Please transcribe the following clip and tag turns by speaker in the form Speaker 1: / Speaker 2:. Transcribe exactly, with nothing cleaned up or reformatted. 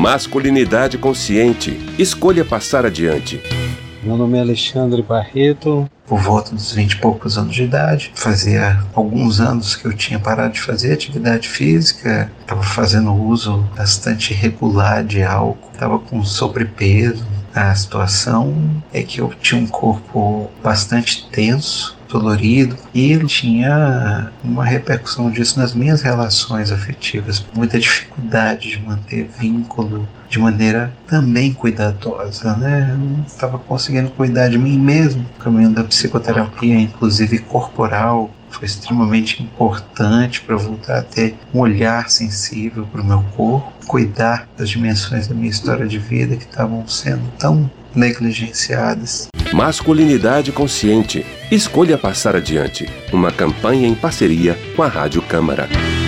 Speaker 1: Masculinidade consciente. Escolha passar adiante.
Speaker 2: Meu nome é Alexandre Barreto.
Speaker 3: Por volta dos vinte e poucos anos de idade, fazia alguns anos que eu tinha parado de fazer atividade física, estava fazendo uso bastante regular de álcool, estava com sobrepeso. A situação é que eu tinha um corpo bastante tenso, dolorido, e tinha uma repercussão disso nas minhas relações afetivas, muita dificuldade de manter vínculo de maneira também cuidadosa, né? Eu não estava conseguindo cuidar de mim mesmo. O caminho da psicoterapia, inclusive corporal, foi extremamente importante para eu voltar a ter um olhar sensível para o meu corpo, cuidar das dimensões da minha história de vida que estavam sendo tão negligenciadas.
Speaker 1: Masculinidade consciente. Escolha passar adiante. Uma campanha em parceria com a Rádio Câmara.